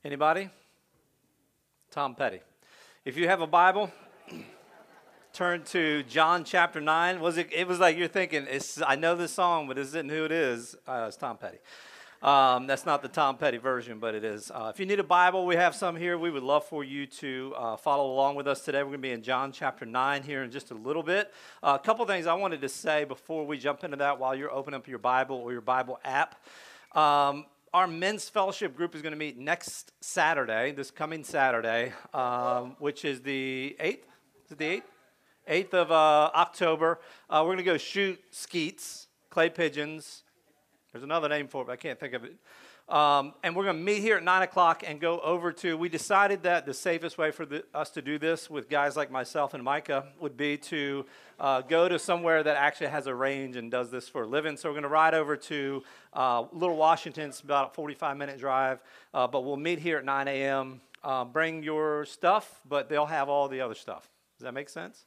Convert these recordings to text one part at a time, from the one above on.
Anybody? Tom Petty. If you have a Bible, turn to John chapter 9. It was like you're thinking, I know this song, but isn't who it is? It's Tom Petty. That's not the Tom Petty version, but it is. If you need a Bible, we have some here. We would love for you to follow along with us today. We're going to be in John chapter 9 here in just a little bit. A couple things I wanted to say before we jump into that while you're opening up your Bible or your Bible app. Our men's fellowship group is going to meet next Saturday, this coming Saturday, which is the 8th. Is it the 8th? 8th of October. We're going to go shoot skeets, clay pigeons. There's another name for it, but I can't think of it. And we're going to meet here at 9 o'clock and go over to, we decided that the safest way for us to do this with guys like myself and Micah would be to go to somewhere that actually has a range and does this for a living. So we're going to ride over to Little Washington. It's about a 45-minute drive, but we'll meet here at 9 a.m. Bring your stuff, but they'll have all the other stuff. Does that make sense?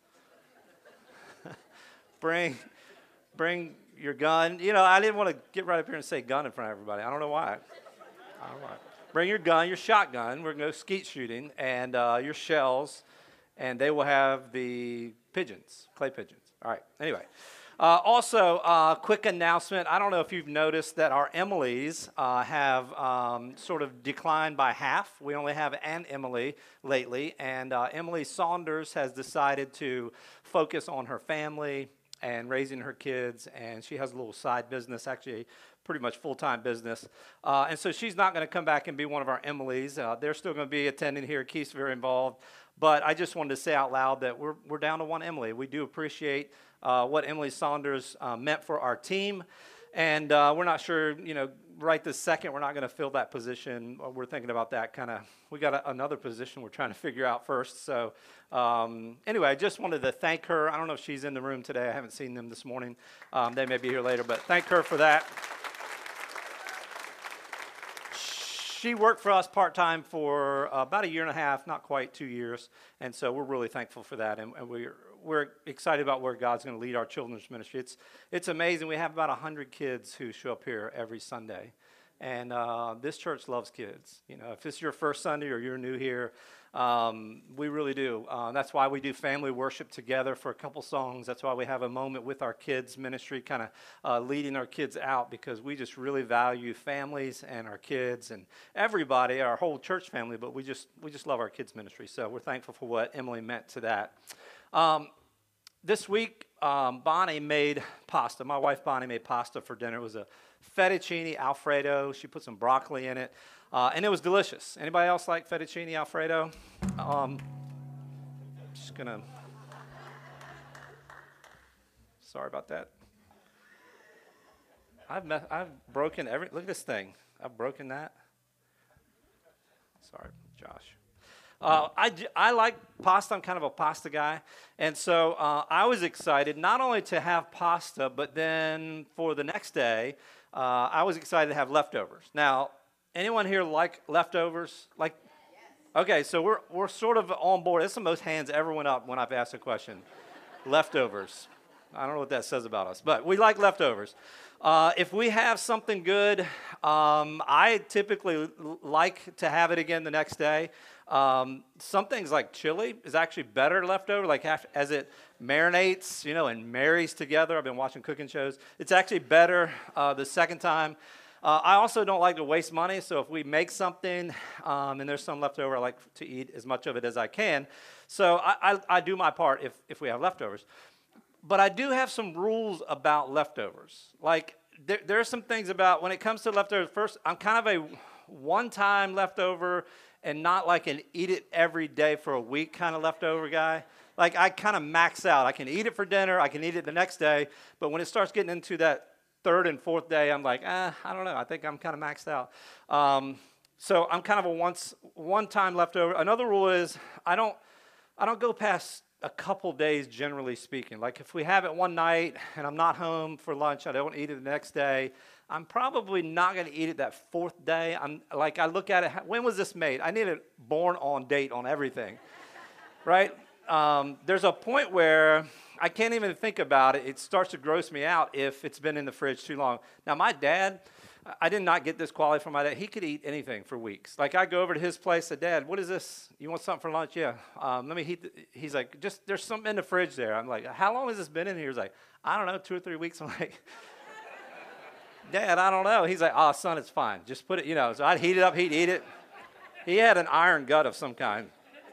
Bring your gun. You know, I didn't want to get right up here and say gun in front of everybody. I don't know why. Bring your gun, your shotgun. We're going to go skeet shooting, and your shells, and they will have the pigeons, clay pigeons. All right. Anyway. Also, quick announcement. I don't know if you've noticed that our Emilys have sort of declined by half. We only have an Emily lately, and Emily Saunders has decided to focus on her family and raising her kids, and she has a little side business, actually pretty much full-time business. And so she's not going to come back and be one of our Emilys. They're still going to be attending here. Keith's very involved. But I just wanted to say out loud that we're down to one Emily. We do appreciate what Emily Saunders meant for our team. And we're not sure, right this second, we're not going to fill that position. We're thinking about that we got another position we're trying to figure out first. So anyway, I just wanted to thank her. I don't know if she's in the room today. I haven't seen them this morning. They may be here later, but thank her for that. She worked for us part-time for about a year and a half, not quite 2 years. And so we're really thankful for that. And we're excited about where God's going to lead our children's ministry. It's amazing. We have about 100 kids who show up here every Sunday. And this church loves kids. If this is your first Sunday or you're new here, we really do. That's why we do family worship together for a couple songs. That's why we have a moment with our kids ministry, kind of leading our kids out, because we just really value families and our kids and everybody, our whole church family. But we just love our kids ministry. So we're thankful for what Emily meant to that. This week, Bonnie made pasta. My wife Bonnie made pasta for dinner. It was a fettuccine Alfredo. She put some broccoli in it, and it was delicious. Anybody else like fettuccine Alfredo? Just gonna. Sorry about that. I've broken look at this thing. I've broken that. Sorry, Josh. I like pasta. I'm kind of a pasta guy. And so I was excited not only to have pasta, but then for the next day, I was excited to have leftovers. Now, anyone here like leftovers? Okay, so we're sort of on board. That's the most hands ever went up when I've asked a question. Leftovers. I don't know what that says about us, but we like leftovers. If we have something good, I typically like to have it again the next day. Some things like chili is actually better left over, as it marinates, and marries together. I've been watching cooking shows. It's actually better the second time. I also don't like to waste money, so if we make something and there's some left over, I like to eat as much of it as I can. So I do my part if we have leftovers. But I do have some rules about leftovers. There are some things about when it comes to leftovers. First, I'm kind of a one-time leftover and not like an eat it every day for a week kind of leftover guy. I kind of max out. I can eat it for dinner. I can eat it the next day. But when it starts getting into that third and fourth day, I'm like, I don't know. I think I'm kind of maxed out. So I'm kind of a one-time leftover. Another rule is I don't go past a couple days, generally speaking. If we have it one night and I'm not home for lunch, I don't eat it the next day, I'm probably not going to eat it that fourth day. I look at it, when was this made? I need it born on date on everything, right? There's a point where I can't even think about it. It starts to gross me out if it's been in the fridge too long. Now, my dad, I did not get this quality from my dad. He could eat anything for weeks. Like, I go over to his place, said, Dad, what is this? You want something for lunch? Yeah. Let me heat. He's like, just, there's something in the fridge there. I'm like, how long has this been in here? He's like, I don't know, 2 or 3 weeks. I'm like, Dad, I don't know. He's like, oh, son, it's fine. Just put it, So I'd heat it up, he'd eat it. He had an iron gut of some kind.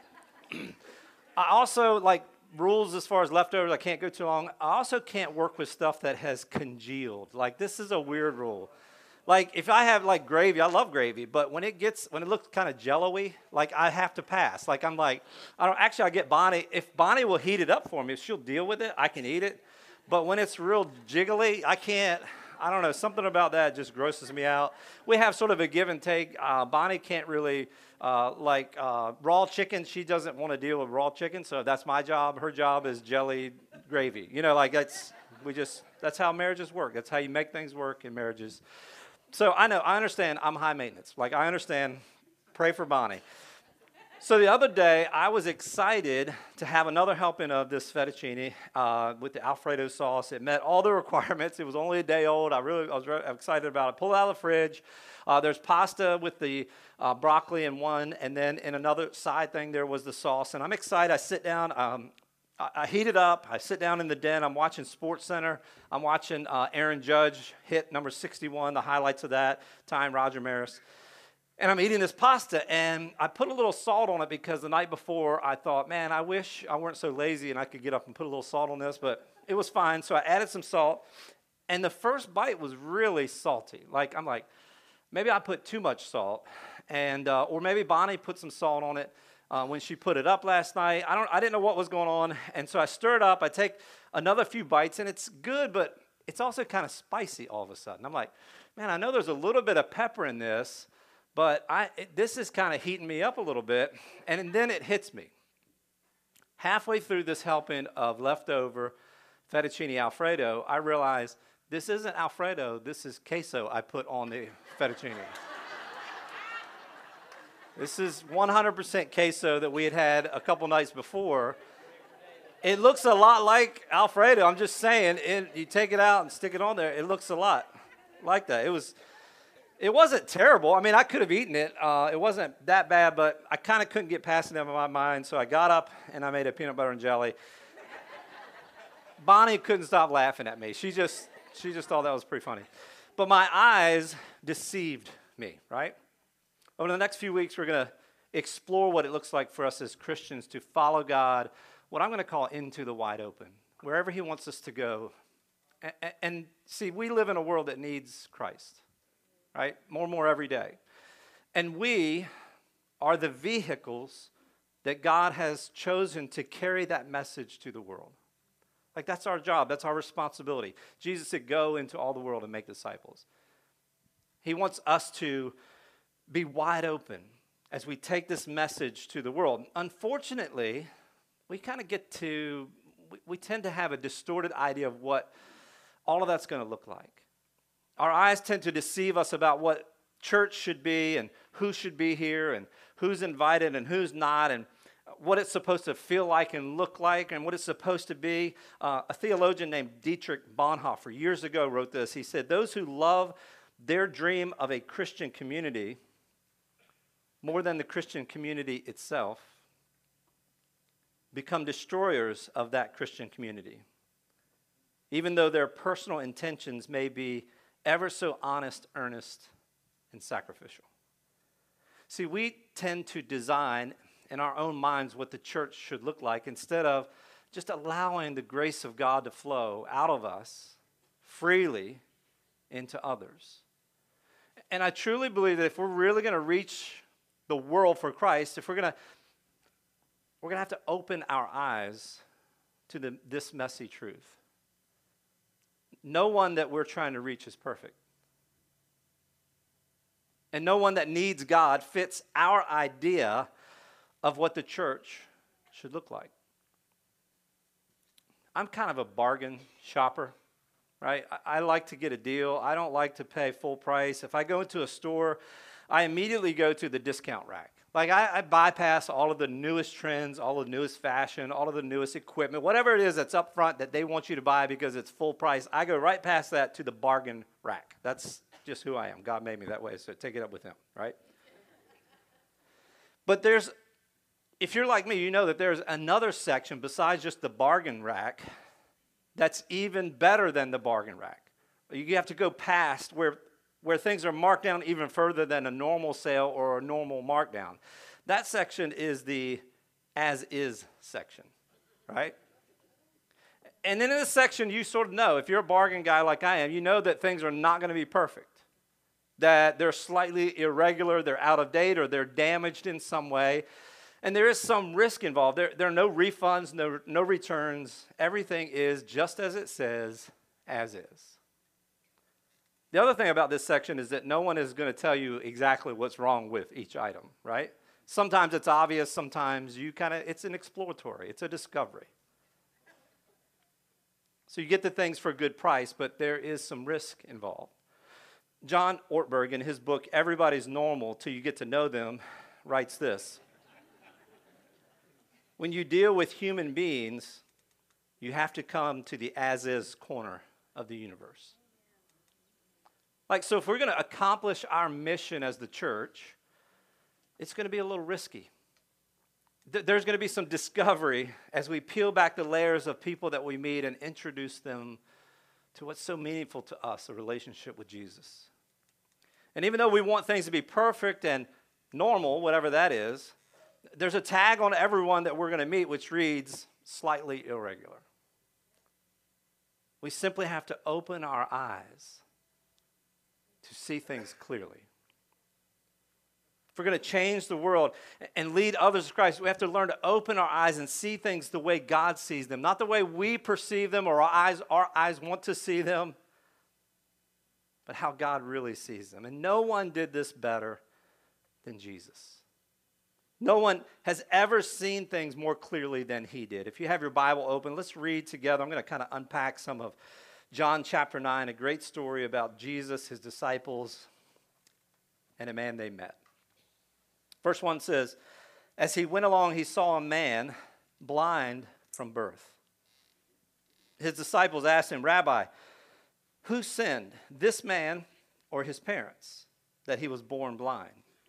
I also, like, rules as far as leftovers, I can't go too long. I also can't work with stuff that has congealed. Like, this is a weird rule. Like, if I have, like, gravy, I love gravy, but when it looks kind of jello-y, like, I have to pass. Like, I'm like, I get Bonnie. If Bonnie will heat it up for me, if she'll deal with it, I can eat it. But when it's real jiggly, I can't. I don't know, something about that just grosses me out. We have sort of a give and take. Bonnie can't really, raw chicken, she doesn't want to deal with raw chicken, so that's my job. Her job is jelly gravy. That's how marriages work. That's how you make things work in marriages. So I understand I'm high maintenance. Like, I understand, pray for Bonnie. So the other day, I was excited to have another helping of this fettuccine with the Alfredo sauce. It met all the requirements. It was only a day old. I was very excited about it. Pull it out of the fridge. There's pasta with the broccoli in one, and then in another side thing, there was the sauce. And I'm excited. I sit down. I heat it up. I sit down in the den. I'm watching SportsCenter. I'm watching Aaron Judge hit number 61, the highlights of that, tying Roger Maris. And I'm eating this pasta, and I put a little salt on it because the night before I thought, man, I wish I weren't so lazy and I could get up and put a little salt on this, but it was fine. So I added some salt, and the first bite was really salty. Like, I'm like, maybe I put too much salt, and or maybe Bonnie put some salt on it when she put it up last night. I didn't know what was going on, and so I stir it up. I take another few bites, and it's good, but it's also kind of spicy all of a sudden. I'm like, man, I know there's a little bit of pepper in this, but this is kind of heating me up a little bit, and then it hits me. Halfway through this helping of leftover fettuccine Alfredo, I realize this isn't Alfredo, this is queso I put on the fettuccine. This is 100% queso that we had a couple nights before. It looks a lot like Alfredo. I'm just saying, you take it out and stick it on there, it looks a lot like that. It wasn't terrible. I mean, I could have eaten it. It wasn't that bad, but I kind of couldn't get past it in my mind, so I got up and I made a peanut butter and jelly. Bonnie couldn't stop laughing at me. She just thought that was pretty funny. But my eyes deceived me, right? Over the next few weeks, we're going to explore what it looks like for us as Christians to follow God, what I'm going to call into the wide open, wherever he wants us to go. And see, we live in a world that needs Christ. Right? More and more every day. And we are the vehicles that God has chosen to carry that message to the world. Like, that's our job. That's our responsibility. Jesus said, go into all the world and make disciples. He wants us to be wide open as we take this message to the world. Unfortunately, we kind of we tend to have a distorted idea of what all of that's going to look like. Our eyes tend to deceive us about what church should be and who should be here and who's invited and who's not and what it's supposed to feel like and look like and what it's supposed to be. A theologian named Dietrich Bonhoeffer years ago wrote this. He said, those who love their dream of a Christian community more than the Christian community itself become destroyers of that Christian community, even though their personal intentions may be ever so honest, earnest, and sacrificial. See, we tend to design in our own minds what the church should look like instead of just allowing the grace of God to flow out of us freely into others. And I truly believe that if we're really going to reach the world for Christ, if we're going to have to open our eyes to this messy truth. No one that we're trying to reach is perfect. And no one that needs God fits our idea of what the church should look like. I'm kind of a bargain shopper, right? I like to get a deal. I don't like to pay full price. If I go into a store, I immediately go to the discount rack. Like, I bypass all of the newest trends, all of the newest fashion, all of the newest equipment, whatever it is that's up front that they want you to buy because it's full price. I go right past that to the bargain rack. That's just who I am. God made me that way, so take it up with him, right? But if you're like me, you know that there's another section besides just the bargain rack that's even better than the bargain rack. You have to go past where things are marked down even further than a normal sale or a normal markdown. That section is the as-is section, right? And then in this section, you sort of know, if you're a bargain guy like I am, you know that things are not going to be perfect, that they're slightly irregular, they're out of date, or they're damaged in some way. And there is some risk involved. There are no refunds, no returns. Everything is just as it says, as is. The other thing about this section is that no one is going to tell you exactly what's wrong with each item, right? Sometimes it's obvious, sometimes it's an exploratory, it's a discovery. So you get the things for a good price, but there is some risk involved. John Ortberg, in his book, Everybody's Normal Till You Get to Know Them, writes this: when you deal with human beings, you have to come to the as-is corner of the universe. So if we're going to accomplish our mission as the church, it's going to be a little risky. There's going to be some discovery as we peel back the layers of people that we meet and introduce them to what's so meaningful to us, a relationship with Jesus. And even though we want things to be perfect and normal, whatever that is, there's a tag on everyone that we're going to meet which reads, slightly irregular. We simply have to open our eyes to see things clearly. If we're going to change the world and lead others to Christ, we have to learn to open our eyes and see things the way God sees them, not the way we perceive them or our eyes want to see them, but how God really sees them. And no one did this better than Jesus. No one has ever seen things more clearly than he did. If you have your Bible open, let's read together. I'm going to kind of unpack some of John chapter 9, a great story about Jesus, his disciples, and a man they met. Verse 1 says, as he went along, he saw a man blind from birth. His disciples asked him, Rabbi, who sinned, this man or his parents, that he was born blind?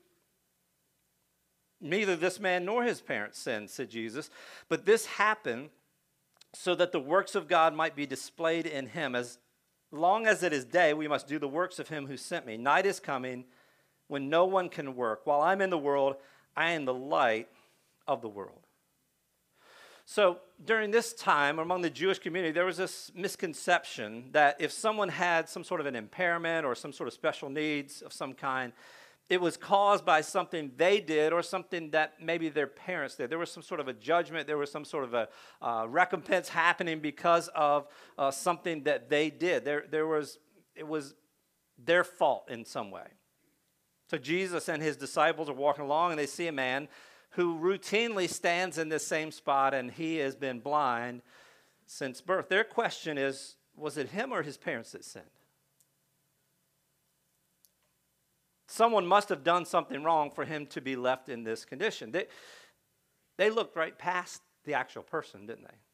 Neither this man nor his parents sinned, said Jesus, but this happened so that the works of God might be displayed in him. As long as it is day, we must do the works of him who sent me. Night is coming when no one can work. While I'm in the world, I am the light of the world. So during this time, among the Jewish community, there was this misconception that if someone had some sort of an impairment or some sort of special needs of some kind, it was caused by something they did or something that maybe their parents did. There was some sort of a judgment. There was some sort of a recompense happening because of something that they did. It was their fault in some way. So Jesus and his disciples are walking along, and they see a man who routinely stands in this same spot, and he has been blind since birth. Their question is, was it him or his parents that sinned? Someone must have done something wrong for him to be left in this condition. They looked right past the actual person, didn't they?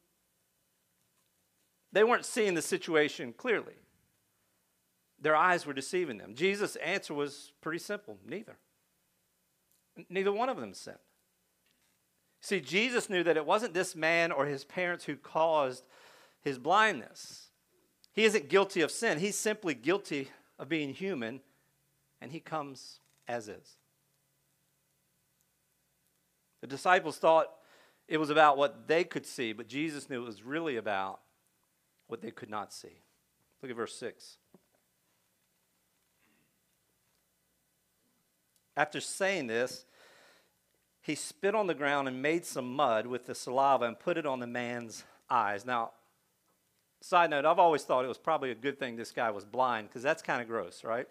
They weren't seeing the situation clearly. Their eyes were deceiving them. Jesus' answer was pretty simple. Neither. Neither one of them sinned. See, Jesus knew that it wasn't this man or his parents who caused his blindness. He isn't guilty of sin. He's simply guilty of being human, and he comes as is. The disciples thought it was about what they could see, but Jesus knew it was really about what they could not see. Look at verse 6. After saying this, he spit on the ground and made some mud with the saliva and put it on the man's eyes. Now, side note, I've always thought it was probably a good thing this guy was blind, because that's kind of gross, right?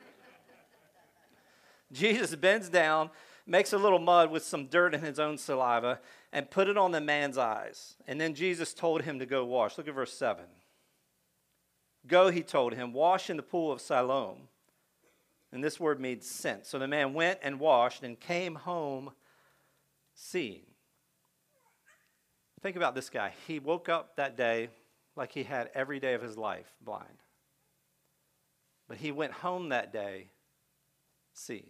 Jesus bends down, makes a little mud with some dirt in his own saliva, and put it on the man's eyes. And then Jesus told him to go wash. Look at verse 7. Go, he told him, wash in the pool of Siloam. And this word means sent. So the man went and washed and came home seeing. Think about this guy. He woke up that day like he had every day of his life blind. But he went home that day seeing.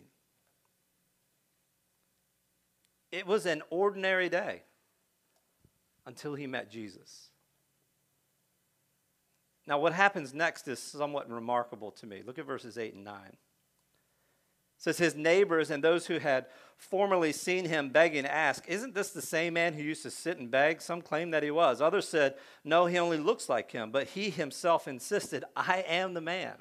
It was an ordinary day until he met Jesus. Now, what happens next is somewhat remarkable to me. Look at verses 8 and 9. It says, his neighbors and those who had formerly seen him begging asked, isn't this the same man who used to sit and beg? Some claimed that he was. Others said, no, he only looks like him. But he himself insisted, I am the man.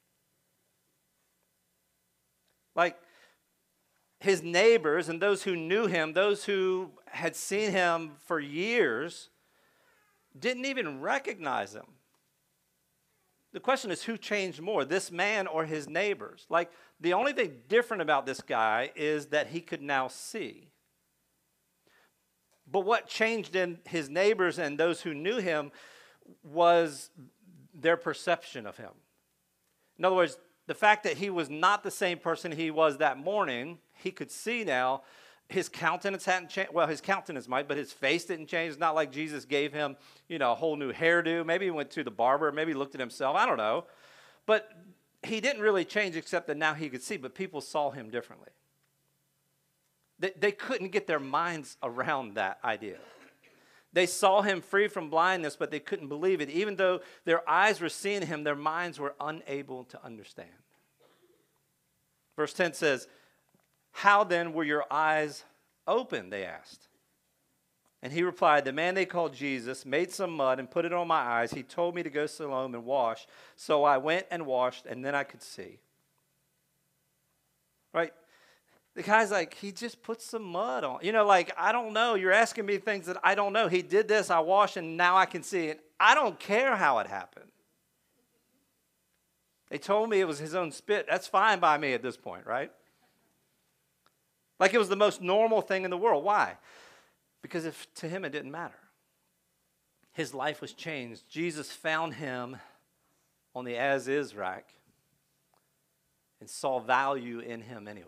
Like, his neighbors and those who knew him, those who had seen him for years, didn't even recognize him. The question is, who changed more, this man or his neighbors? Like, the only thing different about this guy is that he could now see. But what changed in his neighbors and those who knew him was their perception of him. In other words, the fact that he was not the same person he was that morning, he could see now. His countenance hadn't changed. Well, his countenance might, but his face didn't change. It's not like Jesus gave him, a whole new hairdo. Maybe he went to the barber. Maybe he looked at himself. I don't know. But he didn't really change except that now he could see, but people saw him differently. They couldn't get their minds around that idea. They saw him free from blindness, but they couldn't believe it. Even though their eyes were seeing him, their minds were unable to understand. Verse 10 says, how then were your eyes open, they asked. And he replied, the man they called Jesus made some mud and put it on my eyes. He told me to go to Siloam and wash. So I went and washed, and then I could see. Right? The guy's like, he just put some mud on. I don't know. You're asking me things that I don't know. He did this, I washed, and now I can see it. I don't care how it happened. They told me it was his own spit. That's fine by me at this point, right? Like it was the most normal thing in the world. Why? Because to him it didn't matter. His life was changed. Jesus found him on the as-is rack and saw value in him anyway.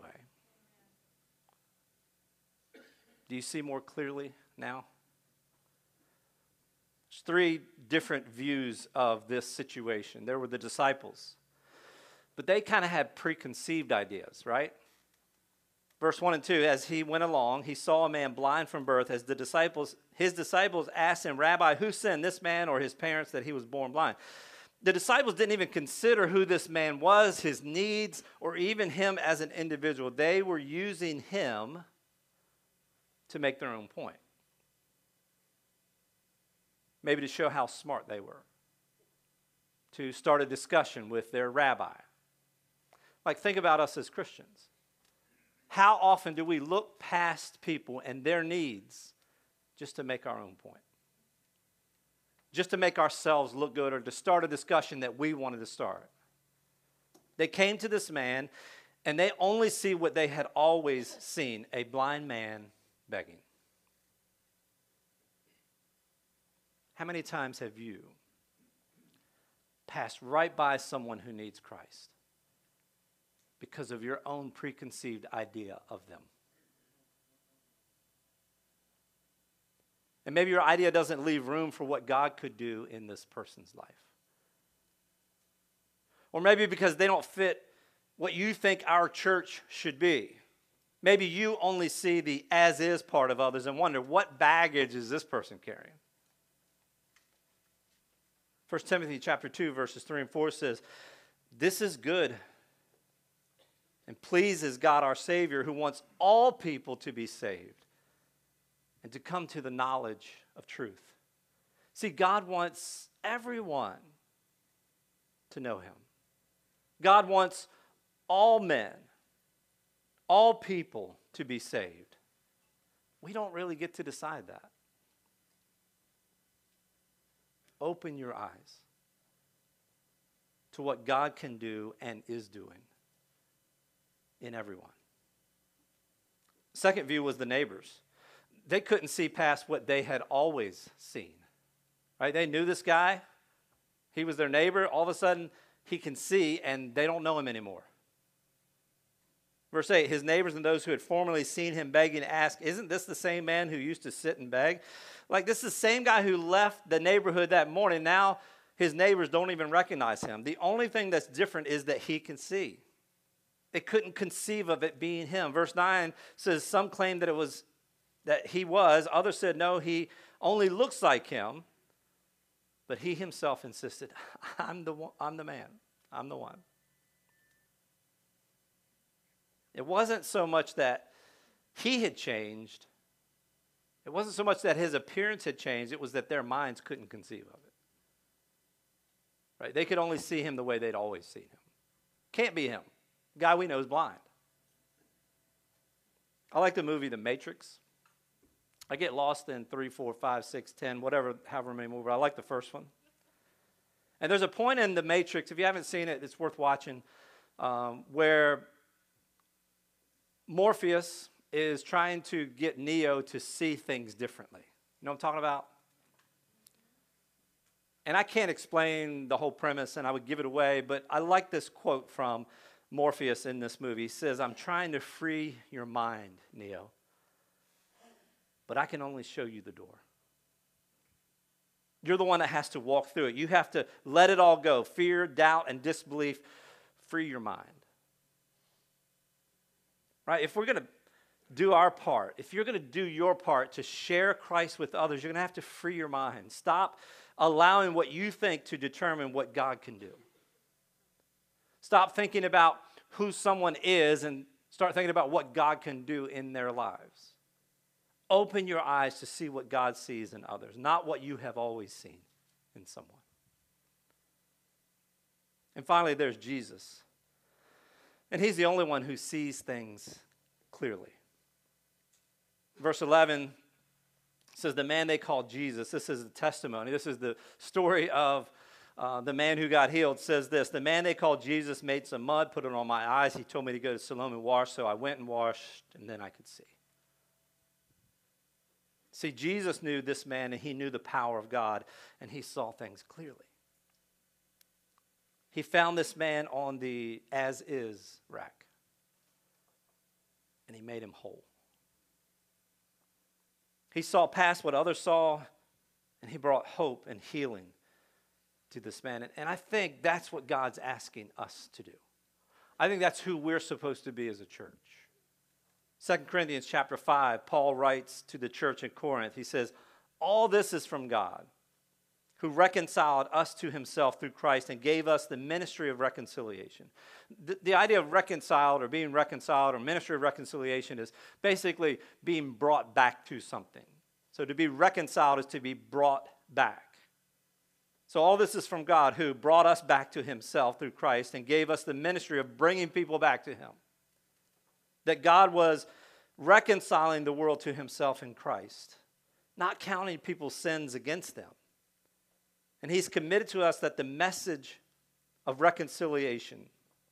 Do you see more clearly now? There's three different views of this situation. There were the disciples, but they kind of had preconceived ideas, right? Verse 1 and 2, as he went along, he saw a man blind from birth. As his disciples asked him, Rabbi, who sinned, this man or his parents, that he was born blind? The disciples didn't even consider who this man was, his needs, or even him as an individual. They were using him to make their own point. Maybe to show how smart they were. To start a discussion with their rabbi. Like, think about us as Christians. How often do we look past people and their needs just to make our own point? Just to make ourselves look good or to start a discussion that we wanted to start. They came to this man and they only see what they had always seen, a blind man begging. How many times have you passed right by someone who needs Christ because of your own preconceived idea of them? And maybe your idea doesn't leave room for what God could do in this person's life. Or maybe because they don't fit what you think our church should be. Maybe you only see the as-is part of others and wonder, what baggage is this person carrying? 1 Timothy chapter 2, verses 3 and 4 says, this is good and pleases God our Savior, who wants all people to be saved and to come to the knowledge of truth. See, God wants everyone to know him. God wants all men, all people to be saved. We don't really get to decide that. Open your eyes to what God can do and is doing in everyone. Second view was the neighbors. They couldn't see past what they had always seen. Right? They knew this guy. He was their neighbor. All of a sudden, he can see, and they don't know him anymore. Verse 8, his neighbors and those who had formerly seen him begging asked, isn't this the same man who used to sit and beg? Like, this is the same guy who left the neighborhood that morning. Now His neighbors don't even recognize him. The only thing that's different is that he can see. They couldn't conceive of it being him. Verse 9 says some claimed that he was. Others said, no, he only looks like him. But he himself insisted, I'm the man. I'm the one. It wasn't so much that he had changed. It wasn't so much that his appearance had changed. It was that their minds couldn't conceive of it. Right? They could only see him the way they'd always seen him. Can't be him. Guy we know is blind. I like the movie The Matrix. I get lost in 3, 4, 5, 6, 10, whatever, however many movies. I like the first one. And there's a point in The Matrix, if you haven't seen it, it's worth watching, where Morpheus is trying to get Neo to see things differently. You know what I'm talking about? And I can't explain the whole premise, and I would give it away, but I like this quote from Morpheus in this movie. He says, I'm trying to free your mind, Neo, but I can only show you the door. You're the one that has to walk through it. You have to let it all go. Fear, doubt, and disbelief. Free your mind. Right? If we're going to do our part, if you're going to do your part to share Christ with others, you're going to have to free your mind. Stop allowing what you think to determine what God can do. Stop thinking about who someone is and start thinking about what God can do in their lives. Open your eyes to see what God sees in others, not what you have always seen in someone. And finally, there's Jesus. And he's the only one who sees things clearly. Verse 11 says, the man they called Jesus, this is the testimony, this is the story of the man who got healed, says this, the man they called Jesus made some mud, put it on my eyes. He told me to go to Siloam and wash, so I went and washed, and then I could see. See, Jesus knew this man, and he knew the power of God, and he saw things clearly. He found this man on the as-is rack, and he made him whole. He saw past what others saw, and he brought hope and healing to this man. And I think that's what God's asking us to do. I think that's who we're supposed to be as a church. 2 Corinthians chapter 5, Paul writes to the church in Corinth. He says, all this is from God, who reconciled us to himself through Christ and gave us the ministry of reconciliation. The idea of reconciled or being reconciled or ministry of reconciliation is basically being brought back to something. So to be reconciled is to be brought back. So all this is from God, who brought us back to himself through Christ and gave us the ministry of bringing people back to him. That God was reconciling the world to himself in Christ, not counting people's sins against them. And he's committed to us that the message of reconciliation,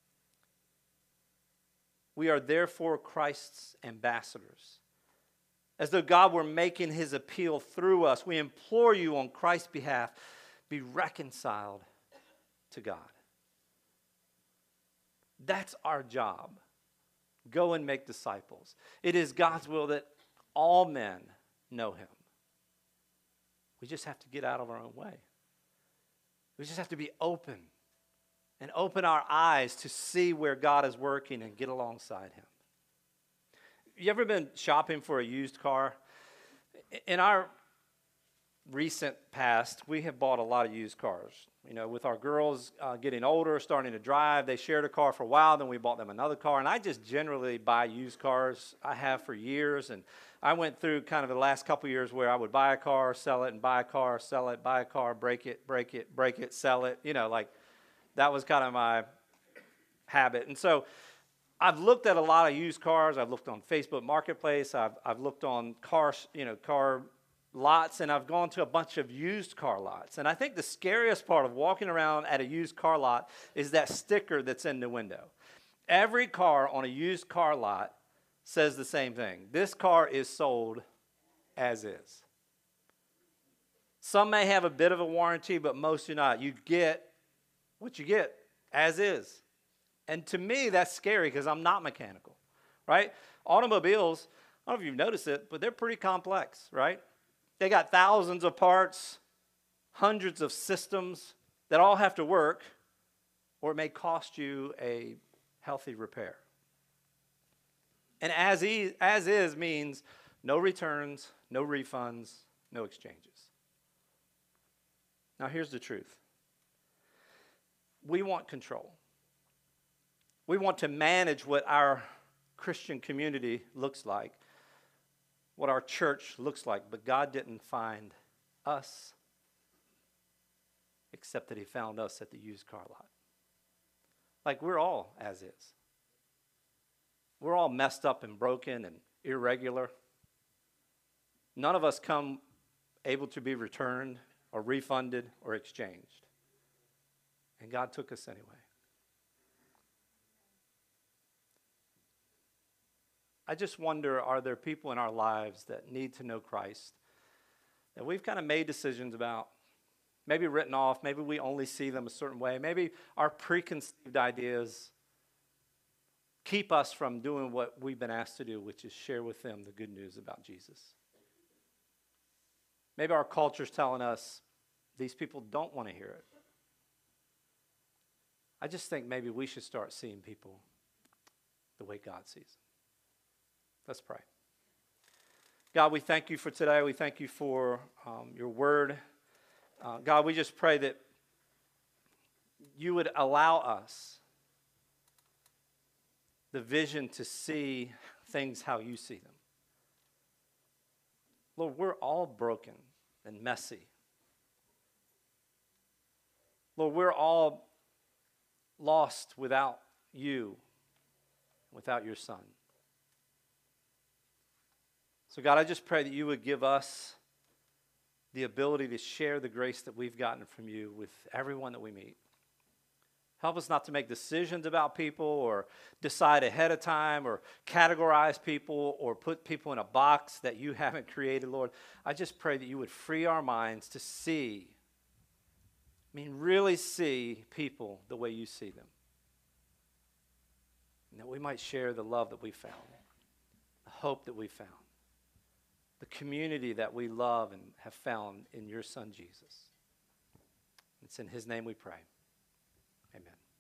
we are therefore Christ's ambassadors. As though God were making his appeal through us, we implore you on Christ's behalf, be reconciled to God. That's our job. Go and make disciples. It is God's will that all men know him. We just have to get out of our own way. We just have to be open and open our eyes to see where God is working and get alongside him. You ever been shopping for a used car? In our recent past, we have bought a lot of used cars. You know, with our girls getting older, starting to drive, they shared a car for a while, then we bought them another car. And I just generally buy used cars. I have for years. And I went through kind of the last couple years where I would buy a car, sell it, and buy a car, sell it, buy a car, break it, sell it. You know, like that was kind of my habit. And so I've looked at a lot of used cars. I've looked on Facebook Marketplace. I've looked on car lots, and I've gone to a bunch of used car lots. And I think the scariest part of walking around at a used car lot is that sticker that's in the window. Every car on a used car lot says the same thing. This car is sold as is. Some may have a bit of a warranty, but most do not. You get what you get as is. And to me, that's scary because I'm not mechanical, right? Automobiles, I don't know if you've noticed it, but they're pretty complex, right? They got thousands of parts, hundreds of systems, that all have to work, or it may cost you a healthy repair. And as is means no returns, no refunds, no exchanges. Now here's the truth. We want control. We want to manage what our Christian community looks like, what our church looks like, but God didn't find us except that he found us at the used car lot. Like, we're all as is. We're all messed up and broken and irregular. None of us come able to be returned or refunded or exchanged. And God took us anyway. I just wonder, are there people in our lives that need to know Christ that we've kind of made decisions about, maybe written off, maybe we only see them a certain way, maybe our preconceived ideas keep us from doing what we've been asked to do, which is share with them the good news about Jesus. Maybe our culture's telling us these people don't want to hear it. I just think maybe we should start seeing people the way God sees them. Let's pray. God, we thank you for today. We thank you for your word. God, we just pray that you would allow us the vision to see things how you see them. Lord, we're all broken and messy. Lord, we're all lost without you, without your Son. So God, I just pray that you would give us the ability to share the grace that we've gotten from you with everyone that we meet. Help us not to make decisions about people or decide ahead of time or categorize people or put people in a box that you haven't created, Lord. I just pray that you would free our minds to see, really see people the way you see them. And that we might share the love that we found, the hope that we found, the community that we love and have found in your Son, Jesus. It's in his name we pray. Amen.